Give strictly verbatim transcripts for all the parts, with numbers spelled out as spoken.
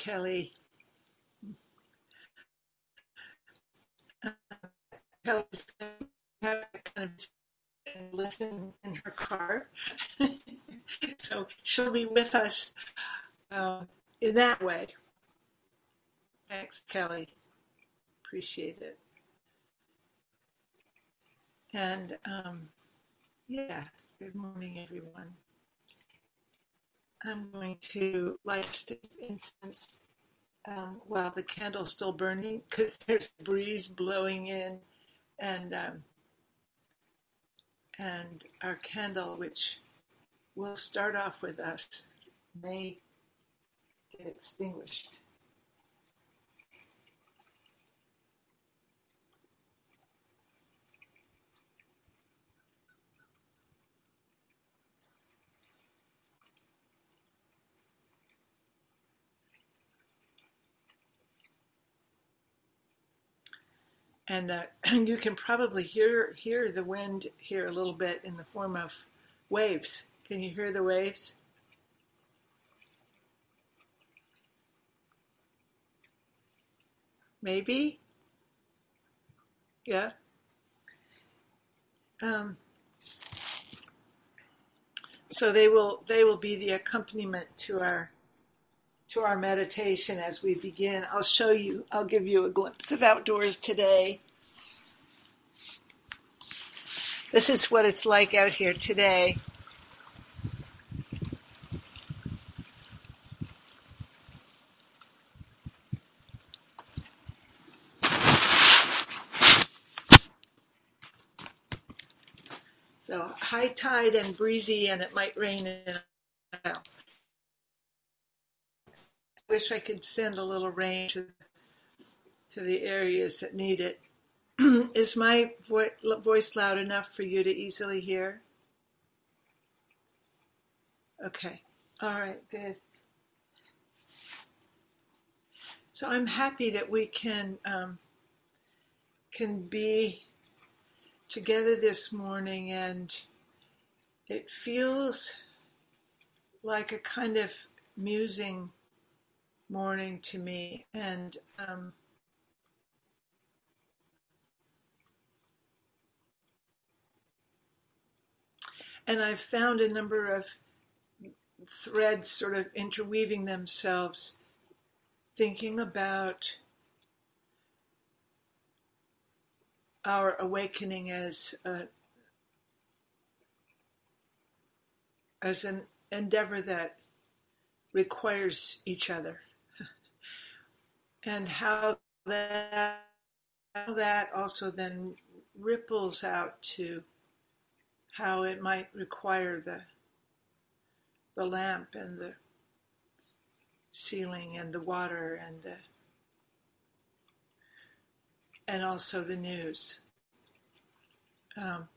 Kelly. Kelly's kind of listen in her car, so she'll be with us uh, in that way. Thanks, Kelly. Appreciate it. And um, yeah, good morning, everyone. I'm going to light incense um, while the candle's still burning because there's a breeze blowing in, and um, and our candle, which will start off with us, may get extinguished. And uh, you can probably hear hear the wind here a little bit in the form of waves. Can you hear the waves? Maybe? Yeah. Um, so they will they will be the accompaniment to our to our meditation as we begin. I'll show you, I'll give you a glimpse of outdoors today. This is what it's like out here today. So high tide and breezy, and it might rain in a while. I wish I could send a little rain to, to the areas that need it. Is my vo- voice loud enough for you to easily hear? Okay. All right, good. So I'm happy that we can um, can be together this morning, and it feels like a kind of musing morning to me. And um, and I've found a number of threads sort of interweaving themselves, thinking about our awakening as a, as an endeavor that requires each other, and how that how that also then ripples out to how it might require the the lamp and the ceiling and the water and the and also the news. Um,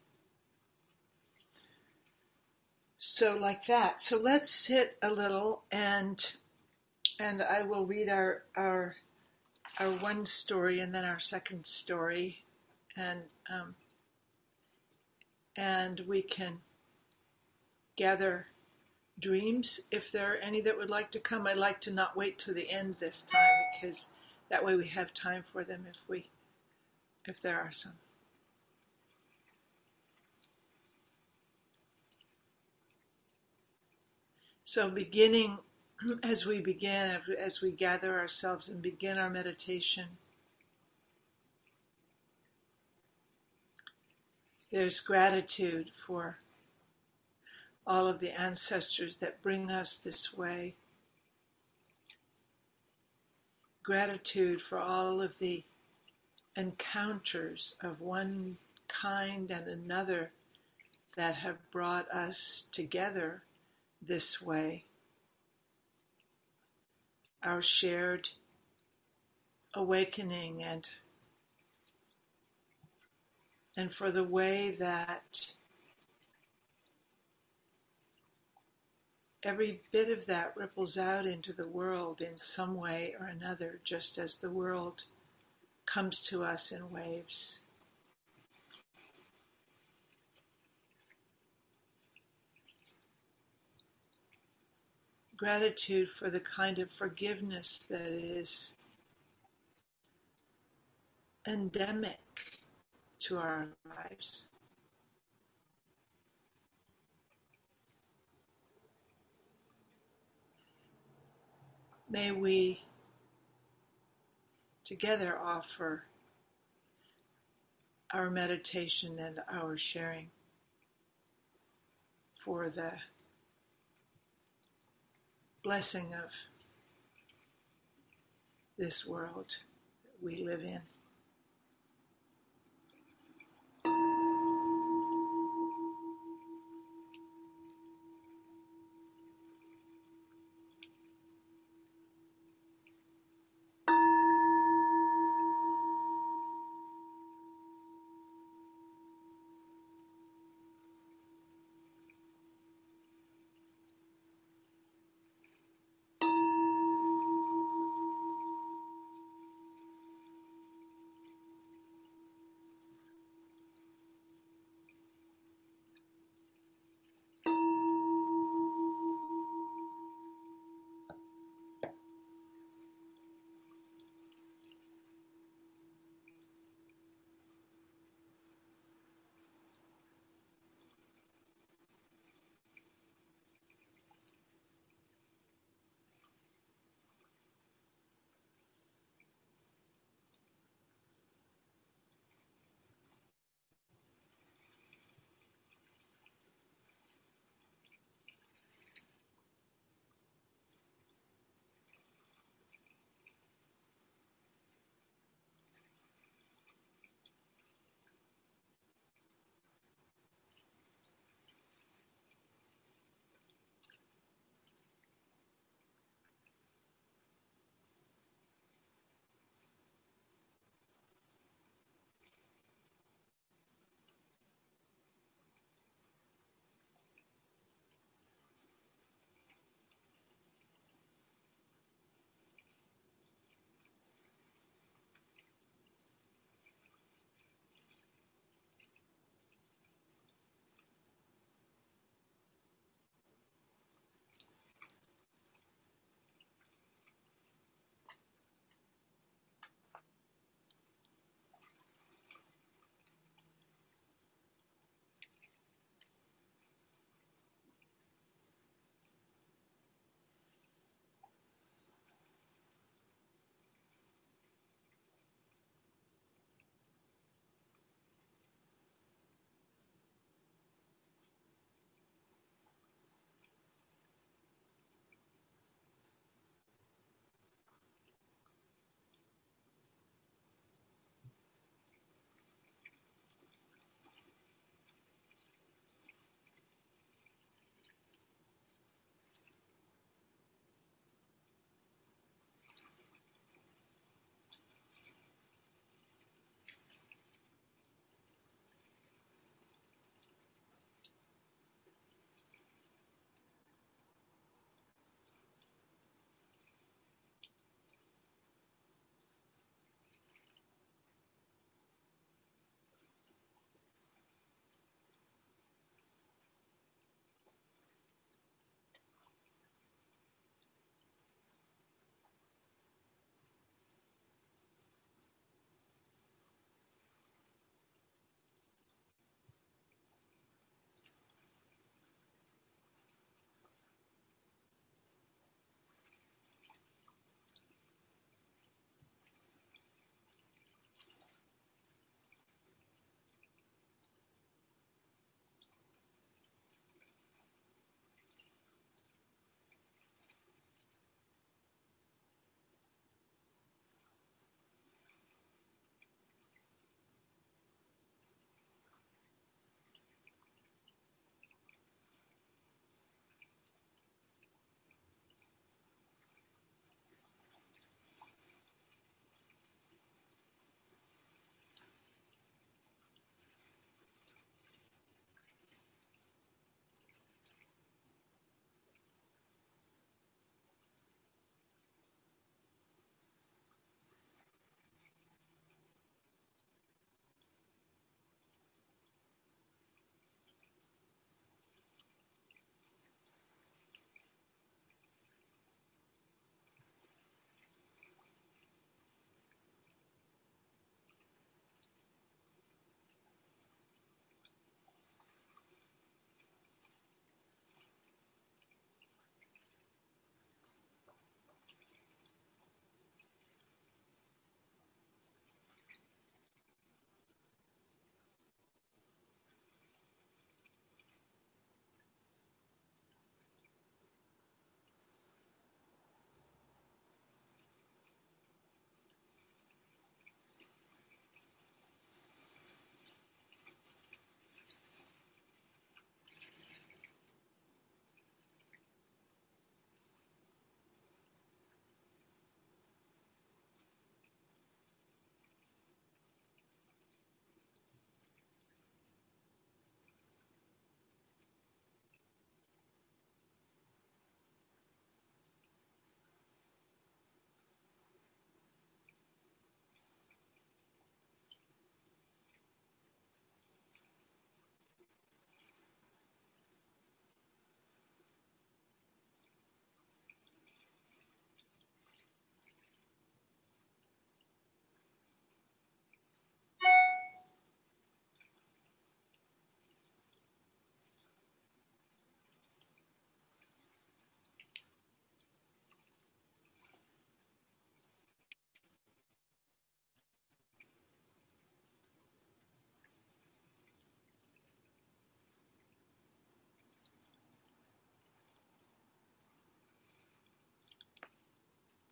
so like that. So let's sit a little, and and I will read our our our one story and then our second story, and um, and we can gather dreams if there are any that would like to come. I'd like to not wait till the end this time, because that way we have time for them if we if there are some. So beginning, as we begin, as we gather ourselves and begin our meditation, there's gratitude for all of the ancestors that bring us this way. Gratitude for all of the encounters of one kind and another that have brought us together this way. Our shared awakening, and and for the way that every bit of that ripples out into the world in some way or another, just as the world comes to us in waves. gratitude for the kind of forgiveness that is endemic to our lives. May we together offer our meditation and our sharing for the blessing of this world that we live in.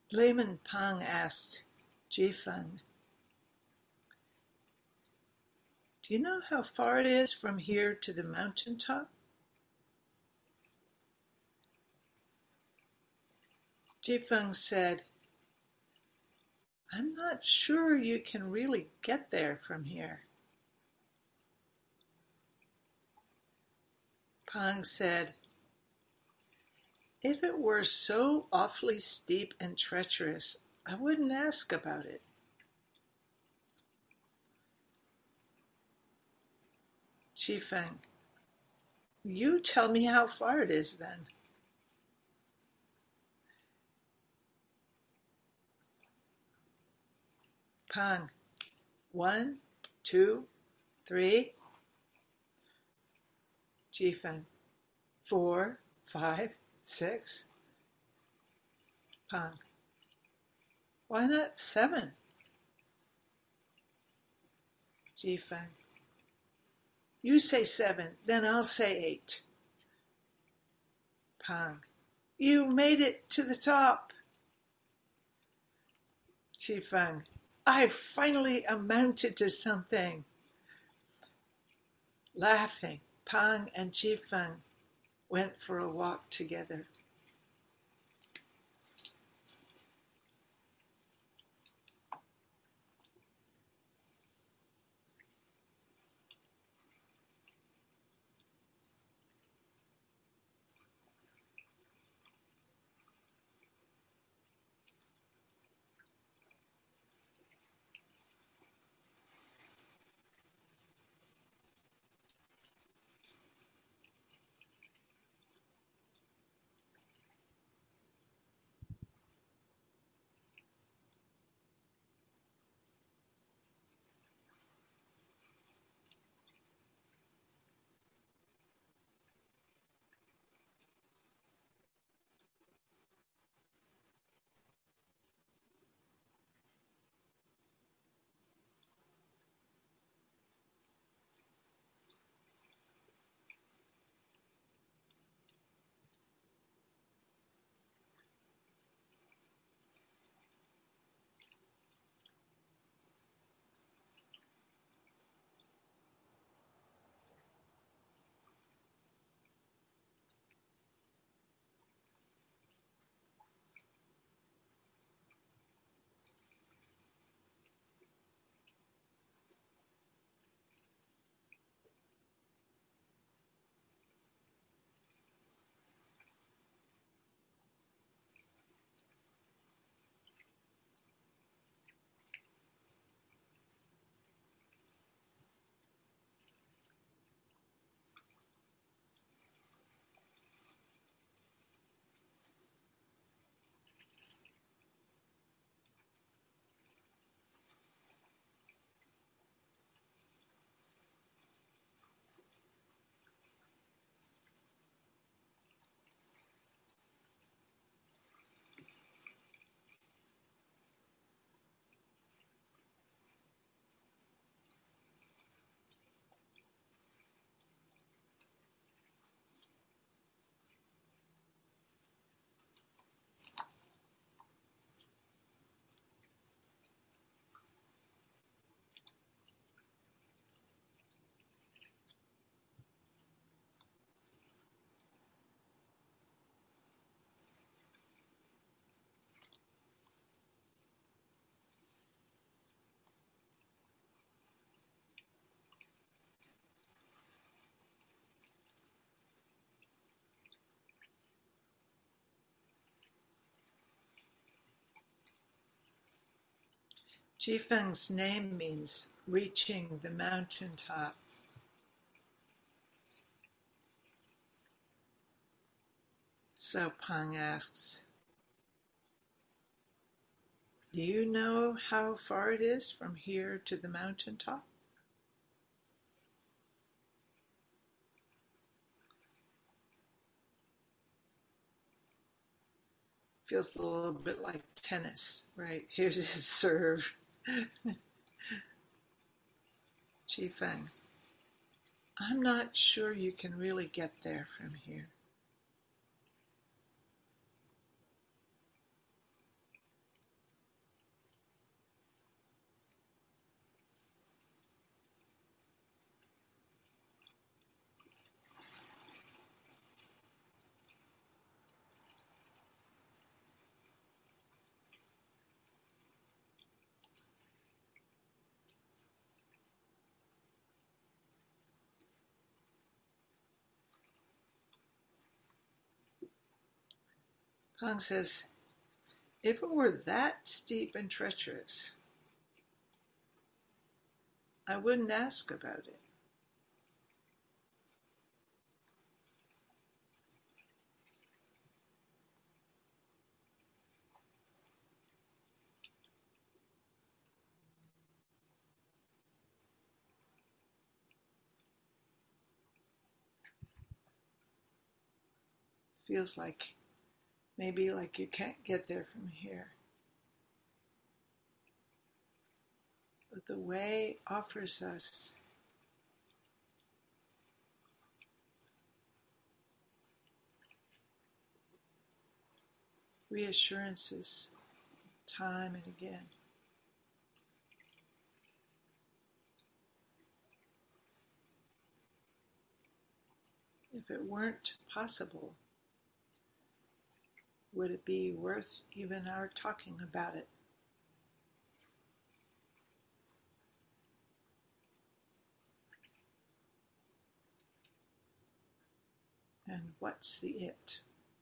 Layman Pang asked Jifeng, "Do you know how far it is from here to the mountaintop?" Jifeng said, "I'm not sure you can really get there from here." Pang said, "If it were so awfully steep and treacherous, I wouldn't ask about it." Jifeng, "You tell me how far it is then." Pang, "One, two, three." Jifeng, "Four, five, six." Pang, "Why not seven?" Jifeng, "You say seven, then I'll say eight." Pang, "You made it to the top." Jifeng, "I finally amounted to something." Laughing, Pang and Jifeng went for a walk together. Jifeng's name means reaching the mountaintop. So Pang asks, "Do you know how far it is from here to the mountaintop?" Feels a little bit like tennis, right? Here's his serve. Jifeng, "I'm not sure you can really get there from here." Pang says, if it were that steep and treacherous, I wouldn't ask about it. Feels like maybe like you can't get there from here. But the way offers us reassurances time and again. If it weren't possible, would it be worth even our talking about it? And what's the it?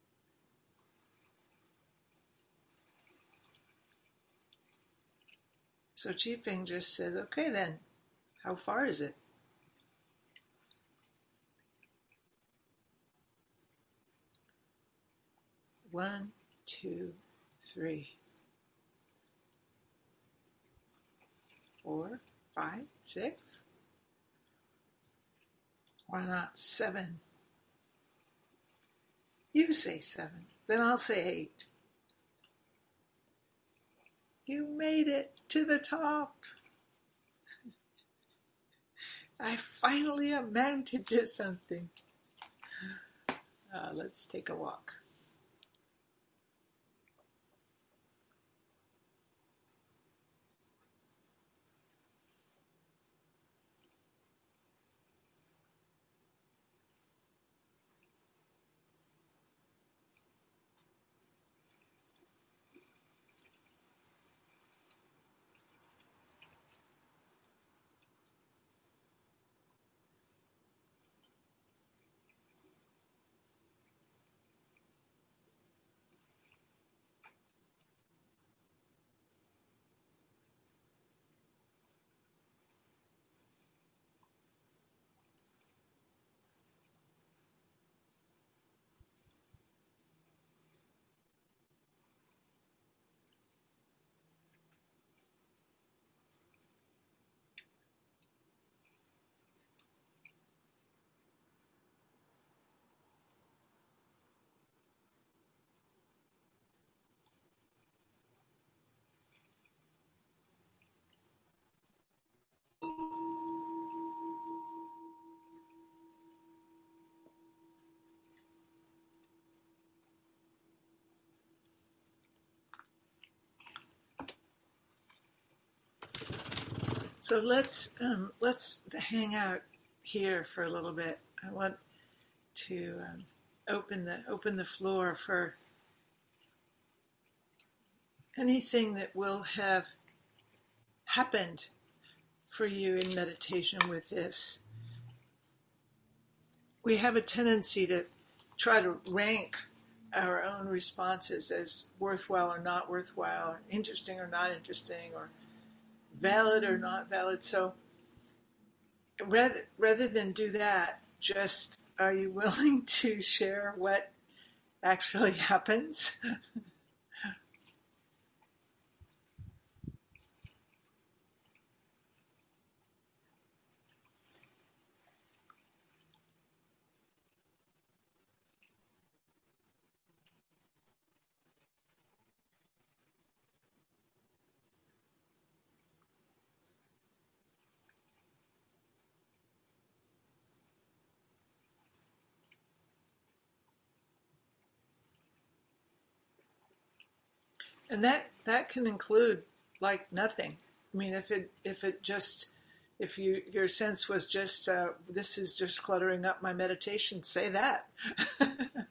So Chi Ping just says, okay then, how far is it? One, two, three, four, five, six. Why not seven? You say seven, then I'll say eight. You made it to the top. I finally amounted to something. Uh, let's take a walk. So let's um, let's hang out here for a little bit. I want to um, open the open the floor for anything that will have happened for you in meditation with this. We have a tendency to try to rank our own responses as worthwhile or not worthwhile, or interesting or not interesting, or valid or not valid. So rather, rather than do that, just are you willing to share what actually happens? And that that can include like nothing. I mean, if it if it just if you your sense was just uh, this is just cluttering up my meditation, say that.